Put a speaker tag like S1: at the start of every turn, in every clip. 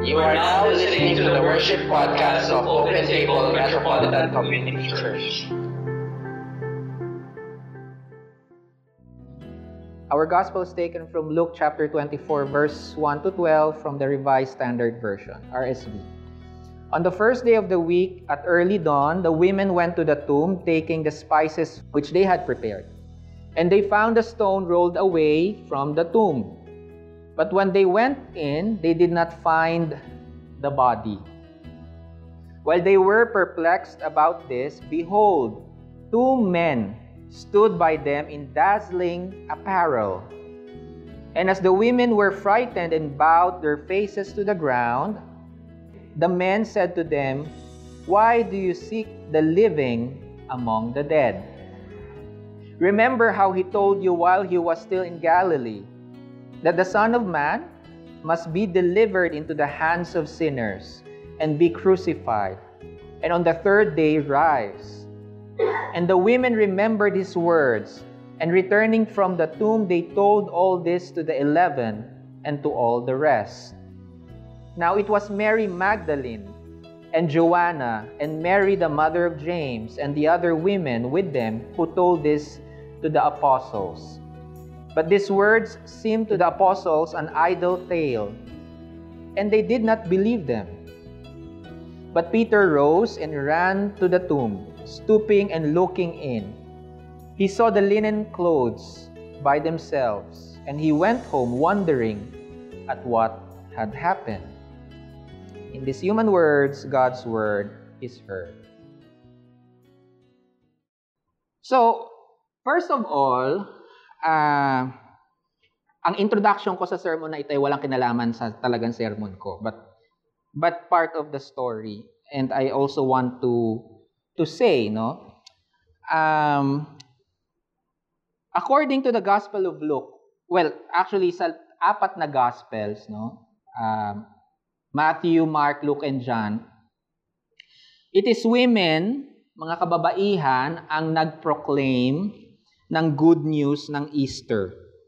S1: You are now listening to the worship podcast of Open Table Metropolitan Community Church.
S2: Our gospel is taken from Luke chapter 24, verse 1 to 12 from the Revised Standard Version, RSV. On the first day of the week, at early dawn, the women went to the tomb, taking the spices which they had prepared. And they found the stone rolled away from the tomb. But when they went in, they did not find the body. While they were perplexed about this, behold, two men stood by them in dazzling apparel. And as the women were frightened and bowed their faces to the ground, the men said to them, "Why do you seek the living among the dead? Remember how he told you while he was still in Galilee, that the Son of Man must be delivered into the hands of sinners and be crucified, and on the third day rise." And the women remembered his words, and returning from the tomb, they told all this to the 11 and to all the rest. Now it was Mary Magdalene, and Joanna, and Mary the mother of James, and the other women with them who told this to the apostles. But these words seemed to the apostles an idle tale, and they did not believe them. But Peter rose and ran to the tomb, stooping and looking in. He saw the linen clothes by themselves, and he went home wondering at what had happened. In these human words, God's word is heard. So, first of all, ang introduction ko sa sermon na ito ay walang kinalaman sa talagang sermon ko, but part of the story. And I also want to say, according to the Gospel of Luke, well, actually sa apat na Gospels, Matthew, Mark, Luke, and John, it is women, mga kababaihan, ang nag-proclaim ng good news ng Easter.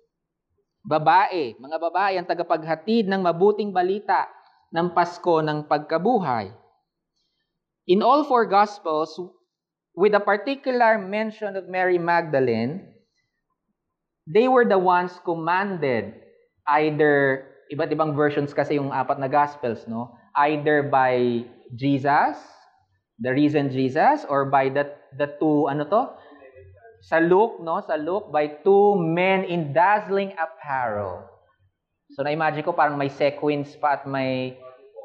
S2: Mga babae ang tagapaghatid ng mabuting balita ng Pasko ng pagkabuhay. In all four Gospels, with a particular mention of Mary Magdalene, they were the ones commanded, either, iba't ibang versions kasi yung apat na Gospels, either by Jesus, the risen Jesus, or by the two, Sa Luke, by two men in dazzling apparel. So, na-imagine ko parang may sequins pa at may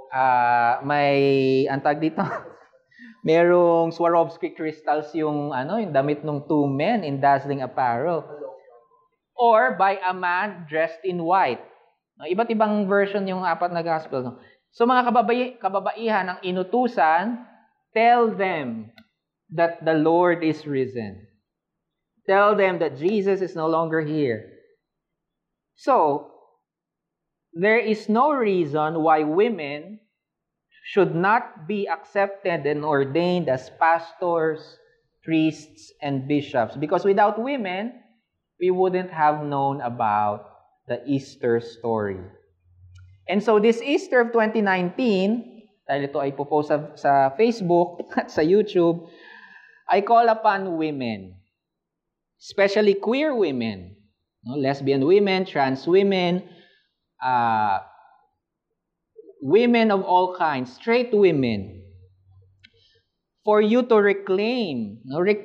S2: antag dito, merong Swarovski crystals yung damit ng two men in dazzling apparel. Or by a man dressed in white. Iba't ibang version yung apat na gospel. So, mga kababaihan ang inutusan, tell them that the Lord is risen. Tell them that Jesus is no longer here. So, there is no reason why women should not be accepted and ordained as pastors, priests, and bishops. Because without women, we wouldn't have known about the Easter story. And so this Easter of 2019, dahil ito ay popost sa Facebook at sa YouTube, I call upon women, especially queer women, lesbian women, trans women, women of all kinds, straight women, for you to reclaim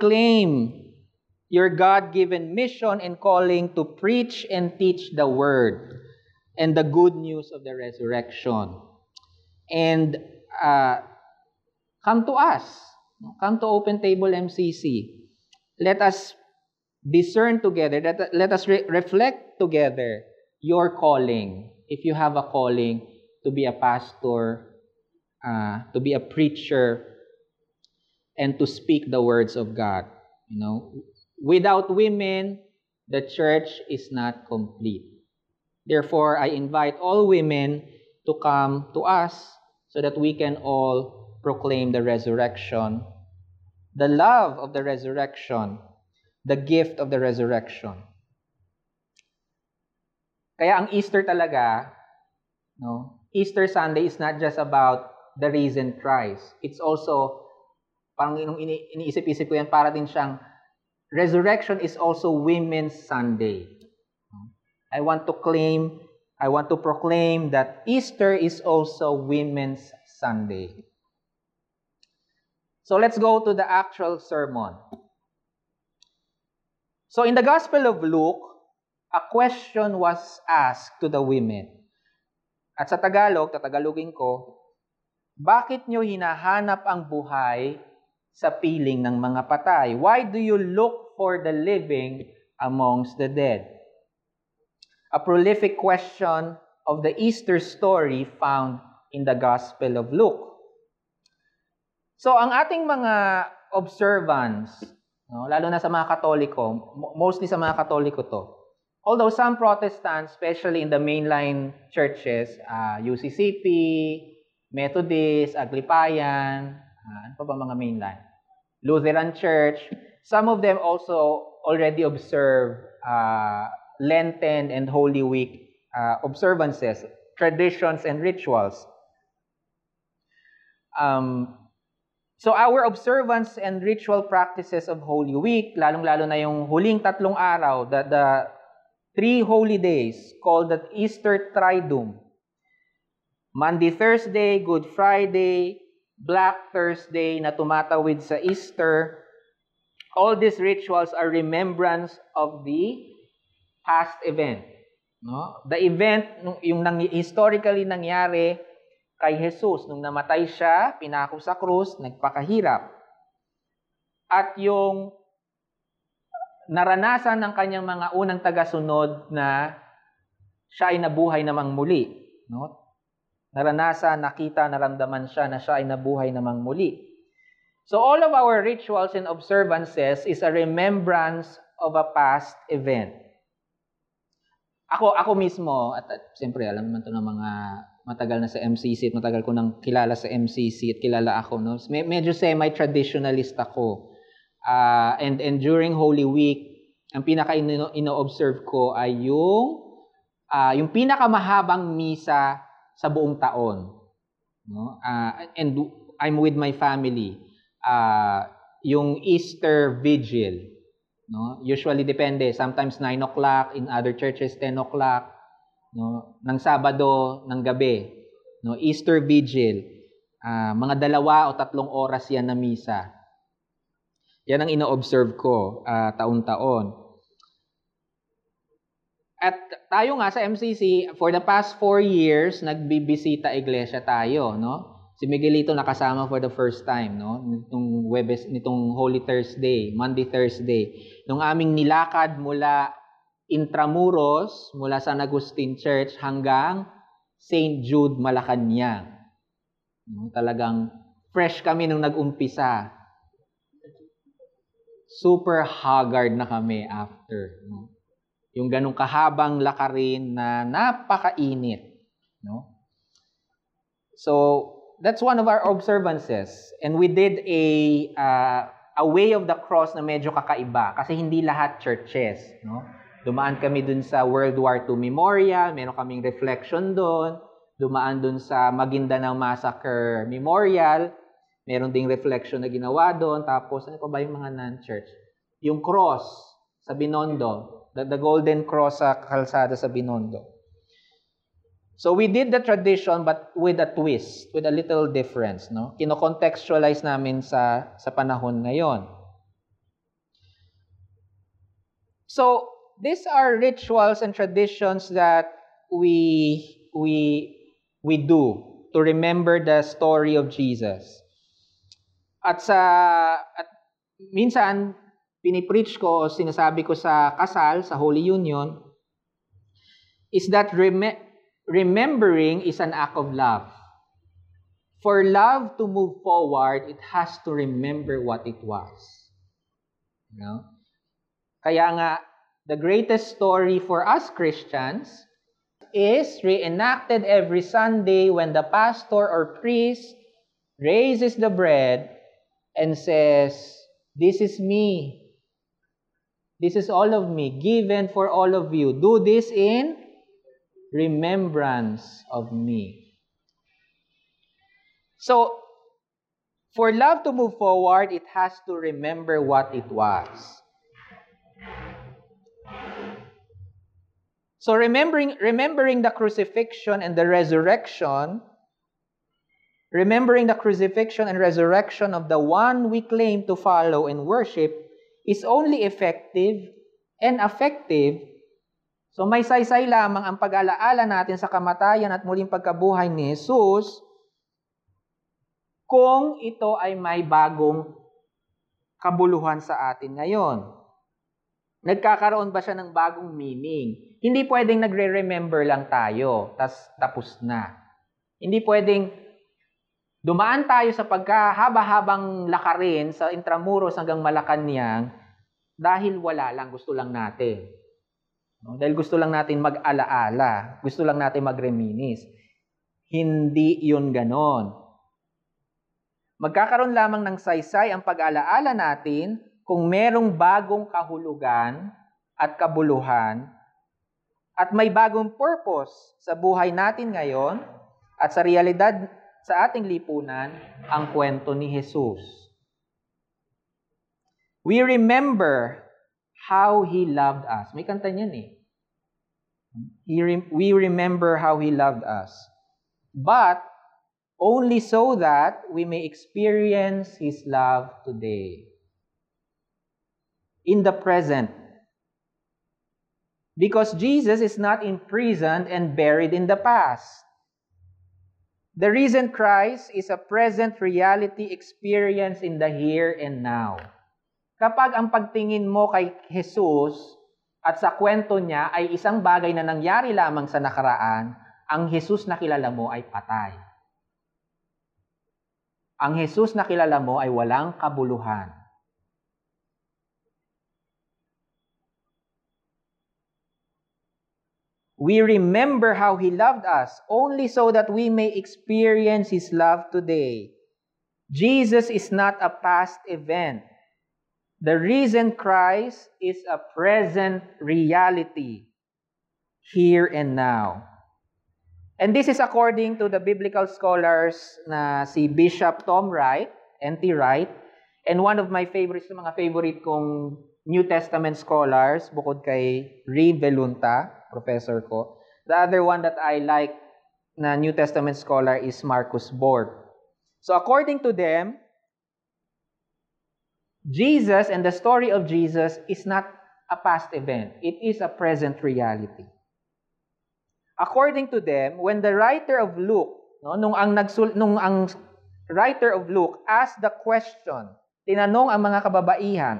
S2: your God-given mission and calling to preach and teach the word and the good news of the resurrection. And come to us, come to Open Table MCC. Let us discern together, let us reflect together your calling. If you have a calling to be a pastor, to be a preacher, and to speak the words of God. Without women, the church is not complete. Therefore, I invite all women to come to us so that we can all proclaim the resurrection, the love of the resurrection, the gift of the resurrection. Kaya ang Easter talaga No? Easter Sunday is not just about the risen Christ. It's also, parang iniisip-isip ko yan, para din siyang, resurrection is also Women's Sunday. I want to proclaim that Easter is also Women's Sunday. So let's go to the actual sermon. So in the Gospel of Luke, a question was asked to the women. At sa Tagalog, tatagalogin ko, bakit nyo hinahanap ang buhay sa piling ng mga patay? Why do you look for the living amongst the dead? A prolific question of the Easter story found in the Gospel of Luke. So, ang ating mga observance, no, lalo na sa mga Katoliko, mostly sa mga Katoliko to, although some Protestants, especially in the mainline churches, UCCP, Methodist, Aglipayan, ano pa ba mga mainline? Lutheran Church, some of them also already observe Lenten and Holy Week observances, traditions, and rituals. So our observance and ritual practices of Holy Week, lalong-lalo na yung huling 3 araw, the 3 holy days called the Easter Triduum. Monday, Thursday, Good Friday, Black Thursday na tumatawid sa Easter. All these rituals are remembrance of the past event. No? The event, yung historically nangyari kay Jesus, nung namatay siya, pinako sa krus, nagpakahirap. At yung naranasan ng kanyang mga unang tagasunod na siya ay nabuhay namang muli. No? Naranasan, nakita, naramdaman siya na siya ay nabuhay namang muli. So all of our rituals and observances is a remembrance of a past event. Ako mismo, at siyempre alam naman ito ng mga matagal na sa MCC at matagal ko nang kilala sa MCC at kilala ako. No? Medyo semi-traditionalist ako. And during Holy Week, ang pinaka-ino-observe ko ay yung pinakamahabang misa sa buong taon. No? And I'm with my family. Yung Easter Vigil. No? Usually depende. Sometimes 9 o'clock, in other churches 10 o'clock. No? Ng Sabado, ng gabi. No? Easter Vigil. Mga 2 o 3 oras yan na misa. Yan ang ino-observe ko taon-taon. At tayo nga sa MCC, for the past 4 years, nagbibisita iglesia tayo, no? Si Miguelito nakasama for the first time, no? Nitong Holy Thursday, Monday, Thursday. Nung aming nilakad mula Intramuros, mula San Agustin Church hanggang St. Jude, Malacanang. No? Talagang fresh kami nung nag-umpisa. Super haggard na kami after. No? Yung ganong kahabang lakarin na napakainit. No? So, that's one of our observances. And we did a way of the cross na medyo kakaiba kasi hindi lahat churches. No? Dumaan kami dun sa World War II Memorial, meron kaming reflection doon. Dumaan dun sa Maguindanao Massacre Memorial, meron ding reflection na ginawa doon. Tapos, ano pa ba yung mga non-church? Yung cross sa Binondo. The golden cross sa kalsada sa Binondo. So, we did the tradition but with a twist, with a little difference. No? Kino-contextualize namin sa panahon ngayon. So, these are rituals and traditions that we do to remember the story of Jesus. At minsan, pinipreach ko o sinasabi ko sa kasal, sa Holy Union, is that remembering is an act of love. For love to move forward, it has to remember what it was. You know? Kaya nga, the greatest story for us Christians is reenacted every Sunday when the pastor or priest raises the bread and says, "This is me. This is all of me, given for all of you. Do this in remembrance of me. So, for love to move forward, it has to remember what it was. So, remembering the crucifixion and the resurrection, remembering the crucifixion and resurrection of the one we claim to follow and worship is only effective and effective. So may saysay lamang ang pag-alaala natin sa kamatayan at muling pagkabuhay ni Jesus kung ito ay may bagong kabuluhan sa atin ngayon. Nagkakaroon ba siya ng bagong meaning? Hindi pwedeng nagre-remember lang tayo, tapos na. Hindi pwedeng dumaan tayo sa pagkahaba-habang lakarin sa Intramuros hanggang Malacanang dahil wala lang, gusto lang natin. No? Dahil gusto lang natin mag-alaala, gusto lang natin mag-reminisce. Hindi yun ganon. Magkakaroon lamang ng saysay ang pag-alaala natin kung merong bagong kahulugan at kabuluhan at may bagong purpose sa buhay natin ngayon at sa realidad sa ating lipunan, ang kwento ni Jesus. We remember how He loved us. May kanta niyan eh. We remember how He loved us. But only so that we may experience His love today. In the present. Because Jesus is not imprisoned and buried in the past. The risen Christ is a present reality experience in the here and now. Kapag ang pagtingin mo kay Jesus at sa kwento niya ay isang bagay na nangyari lamang sa nakaraan, ang Jesus na kilala mo ay patay. Ang Jesus na kilala mo ay walang kabuluhan. We remember how He loved us only so that we may experience His love today. Jesus is not a past event. The risen Christ is a present reality, here and now. And this is according to the biblical scholars na si Bishop Tom Wright, N.T. Wright, and one of my favorites, mga favorite kong New Testament scholars, bukod kay Ray Velunta, professor ko. The other one that I like na New Testament scholar is Marcus Borg. So according to them, Jesus and the story of Jesus is not a past event. It is a present reality. According to them, when the writer of Luke, nung ang writer of Luke asked the question, tinanong ang mga kababaihan,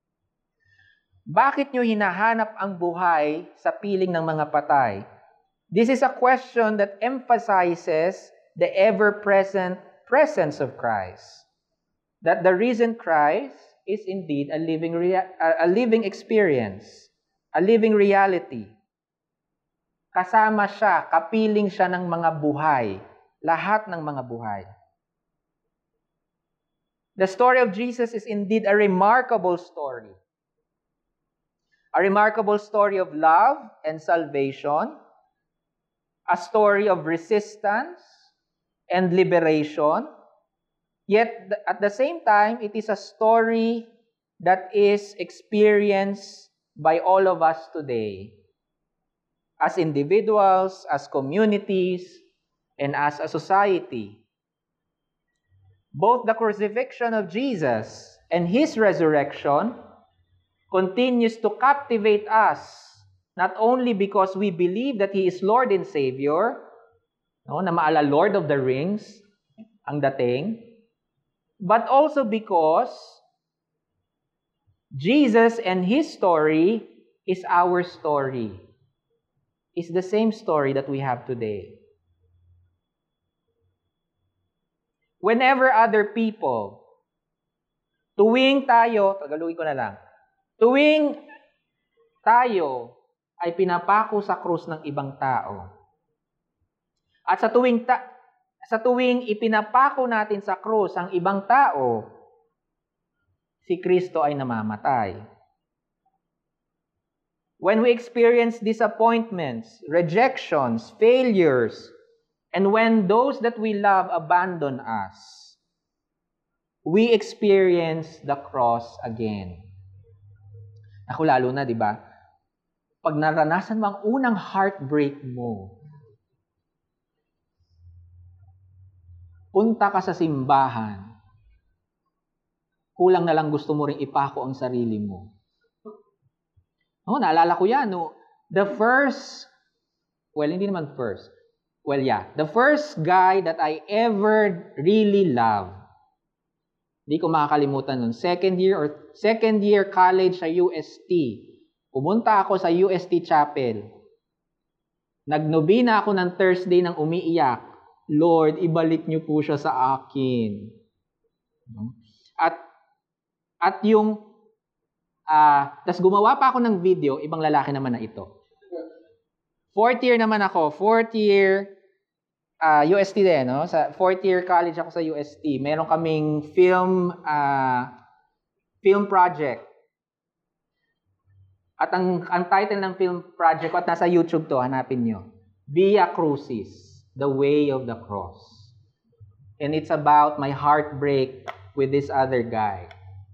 S2: bakit nyo hinahanap ang buhay sa piling ng mga patay? This is a question that emphasizes the ever-present presence of Christ. That the risen Christ is indeed a living experience, a living reality. Kasama siya, kapiling siya ng mga buhay, lahat ng mga buhay. The story of Jesus is indeed a remarkable story. A remarkable story of love and salvation, a story of resistance and liberation, yet at the same time, it is a story that is experienced by all of us today, as individuals, as communities, and as a society. Both the crucifixion of Jesus and His resurrection continues to captivate us, not only because we believe that He is Lord and Savior, na maala Lord of the Rings, ang dating, but also because Jesus and His story is our story. It's the same story that we have today. Whenever other people, tuwing tayo, Tagalogin ko na lang, tuwing tayo ay pinapako sa krus ng ibang tao, at sa tuwing ipinapako natin sa krus ang ibang tao, si Kristo ay namamatay. when we experience disappointments, rejections, failures, and when those that we love abandon us, we experience the cross again. Ako lalo na, di ba? Pag naranasan mo ang unang heartbreak mo, punta ka sa simbahan, kulang na lang gusto mo ring ipako ang sarili mo. Oh, naalala ko yan. No? The first guy that I ever really loved, hindi ko makakalimutan nun. Second year college sa UST. Pumunta ako sa UST Chapel. Nagnobina ako ng Thursday nang umiiyak. Lord, ibalik niyo po siya sa akin. At yung tas gumawa pa ako ng video, ibang lalaki naman na ito. Fourth year naman ako. UST din, no? Sa fourth year college ako sa UST. Meron kaming film project. At ang title ng film project ko, at nasa YouTube to, hanapin nyo. Via Crucis, The Way of the Cross. And it's about my heartbreak with this other guy.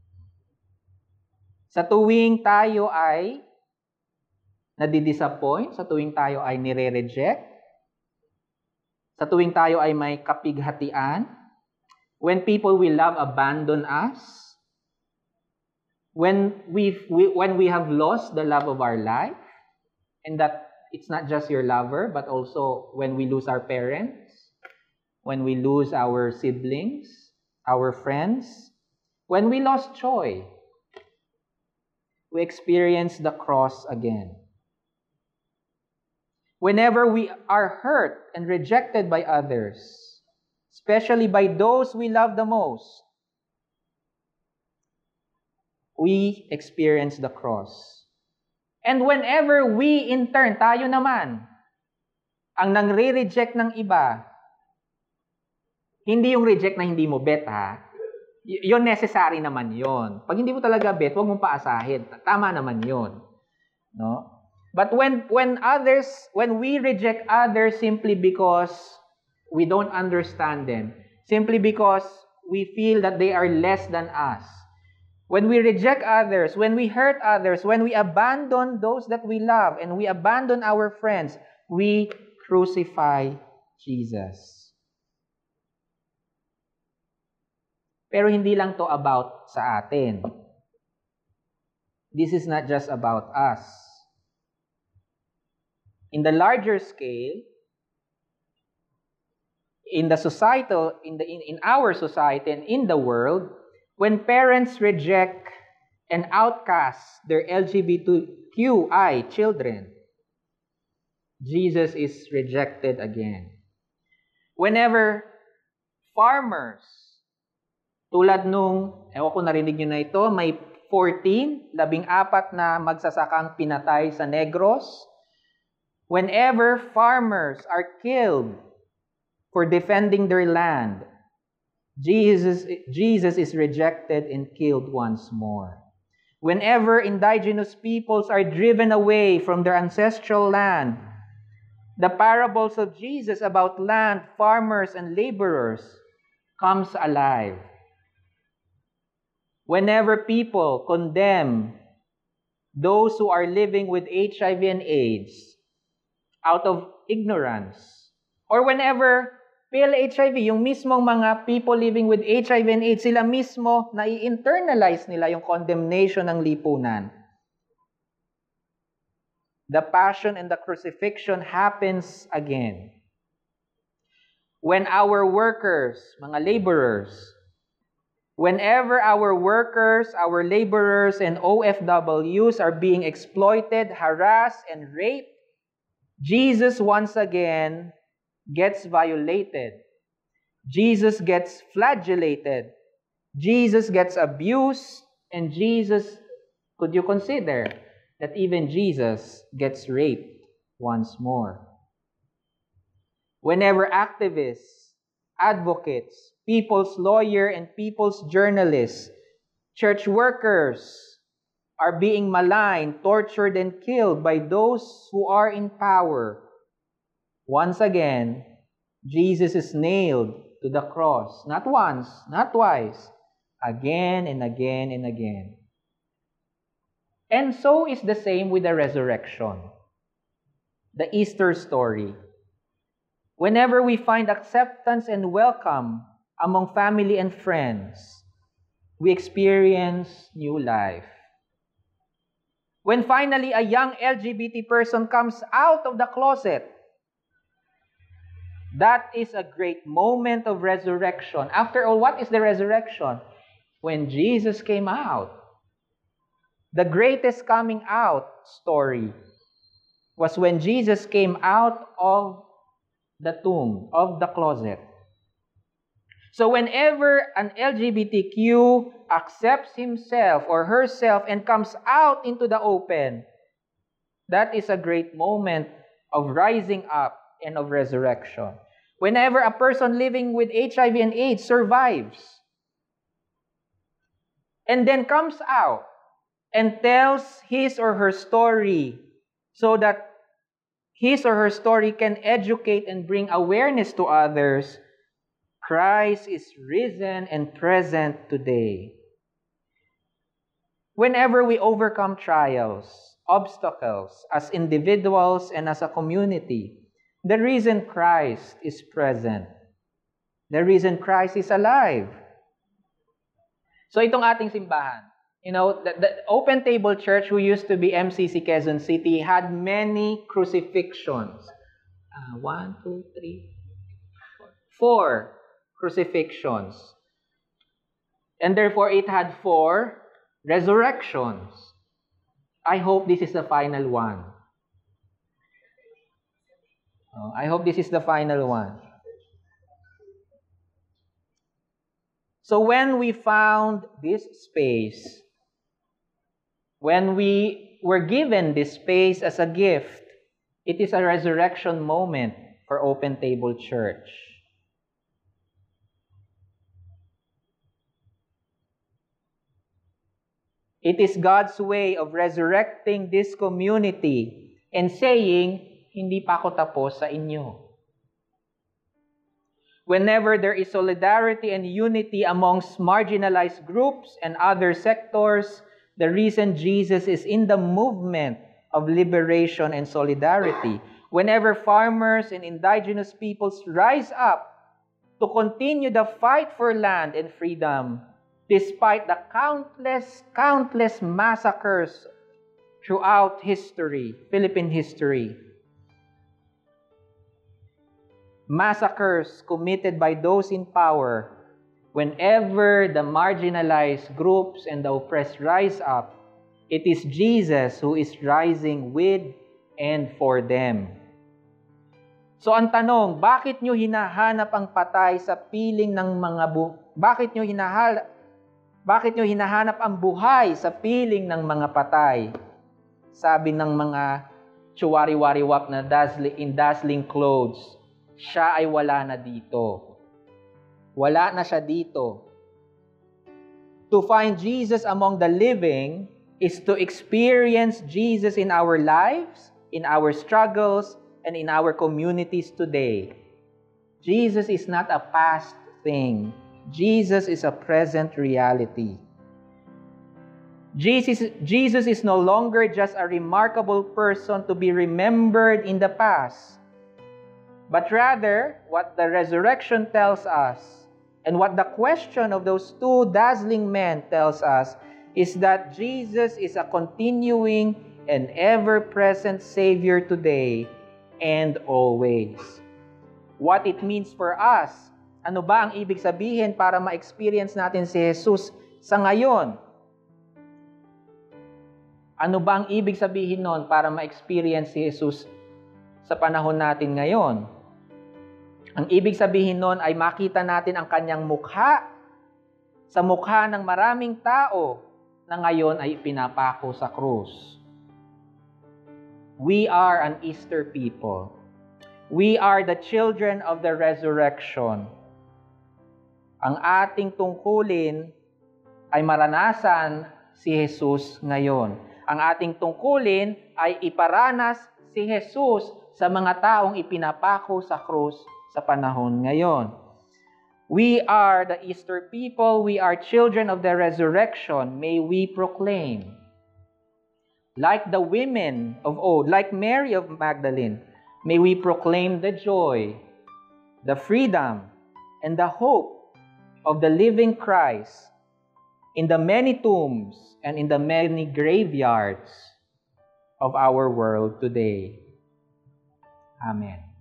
S2: Sa tuwing tayo ay nadidisappoint, sa tuwing tayo ay nire-reject, sa tuwing tayo ay may kapighatian, when people we love abandon us, when we have lost the love of our life, and that it's not just your lover, but also when we lose our parents, when we lose our siblings, our friends, when we lost joy, we experience the cross again. Whenever we are hurt and rejected by others, especially by those we love the most, we experience the cross. And whenever we, in turn, tayo naman, ang nangre-reject ng iba, hindi yung reject na hindi mo bet, ha? Yun necessary naman yun. Pag hindi mo talaga bet, huwag mong paasahin. Tama naman yun. No? But when we reject others simply because we don't understand them, simply because we feel that they are less than us, when we reject others, when we hurt others, when we abandon those that we love, and we abandon our friends, we crucify Jesus. Pero hindi lang to about sa atin. This is not just about us. In the larger scale, in our society and in the world, when parents reject and outcast their LGBTQI children, Jesus is rejected again. Whenever farmers, tulad nung, ewan ko narinig nyo na ito, may 14 na magsasakang pinatay sa Negros. Whenever farmers are killed for defending their land, Jesus is rejected and killed once more. Whenever indigenous peoples are driven away from their ancestral land, the parables of Jesus about land, farmers, and laborers comes alive. Whenever people condemn those who are living with HIV and AIDS out of ignorance, or whenever PLHIV, yung mismong mga people living with HIV and AIDS, sila mismo na-internalize nila yung condemnation ng lipunan. The passion and the crucifixion happens again. When our workers, mga laborers, whenever our workers, our laborers, and OFWs are being exploited, harassed, and raped, Jesus once again gets violated. Jesus gets flagellated. Jesus gets abused. And could you consider that even Jesus gets raped once more? Whenever activists, advocates, people's lawyer, and people's journalists, church workers are being maligned, tortured, and killed by those who are in power, once again, Jesus is nailed to the cross. Not once, not twice, again and again and again. And so is the same with the resurrection, the Easter story. Whenever we find acceptance and welcome among family and friends, we experience new life. When finally a young LGBT person comes out of the closet, that is a great moment of resurrection. After all, what is the resurrection? When Jesus came out. The greatest coming out story was when Jesus came out of the tomb, of the closet. So whenever an LGBTQ accepts himself or herself and comes out into the open, that is a great moment of rising up and of resurrection. Whenever a person living with HIV and AIDS survives and then comes out and tells his or her story so that his or her story can educate and bring awareness to others, Christ is risen and present today. Whenever we overcome trials, obstacles, as individuals and as a community, the reason Christ is present, the reason Christ is alive. So itong ating simbahan, the Open Table Church, who used to be MCC Quezon City, had many crucifixions. 4 crucifixions. And therefore, it had 4 resurrections. I hope this is the final one. I hope this is the final one. So when we found this space, when we were given this space as a gift, it is a resurrection moment for Open Table Church. It is God's way of resurrecting this community and saying, hindi pa ako tapos sa inyo. Whenever there is solidarity and unity amongst marginalized groups and other sectors, the reason Jesus is in the movement of liberation and solidarity. Whenever farmers and indigenous peoples rise up to continue the fight for land and freedom, despite the countless massacres throughout history, Philippine history. Massacres committed by those in power. Whenever the marginalized groups and the oppressed rise up, it is Jesus who is rising with and for them. So ang tanong, bakit nyo hinahanap ang patay sa piling ng mga bakit nyo hinahanap ang buhay sa piling ng mga patay? Sabi ng mga chuwari-wariwap na dazzling clothes, siya ay wala na dito. Wala na siya dito. To find Jesus among the living is to experience Jesus in our lives, in our struggles, and in our communities today. Jesus is not a past thing. Jesus is a present reality. Jesus is no longer just a remarkable person to be remembered in the past, but rather what the resurrection tells us and what the question of those 2 dazzling men tells us is that Jesus is a continuing and ever-present Savior today and always. What it means for us, ano ba ang ibig sabihin para ma-experience natin si Jesus sa ngayon? Ano ba ang ibig sabihin nun para ma-experience si Jesus sa panahon natin ngayon? Ang ibig sabihin nun ay makita natin ang kanyang mukha sa mukha ng maraming tao na ngayon ay pinapako sa krus. We are an Easter people. We are the children of the resurrection. Ang ating tungkulin ay maranasan si Jesus ngayon. Ang ating tungkulin ay iparanas si Jesus sa mga taong ipinapako sa krus sa panahon ngayon. We are the Easter people. We are children of the resurrection. May we proclaim. Like the women of old, like Mary of Magdalene, may we proclaim the joy, the freedom, and the hope of the living Christ in the many tombs and in the many graveyards of our world today. Amen.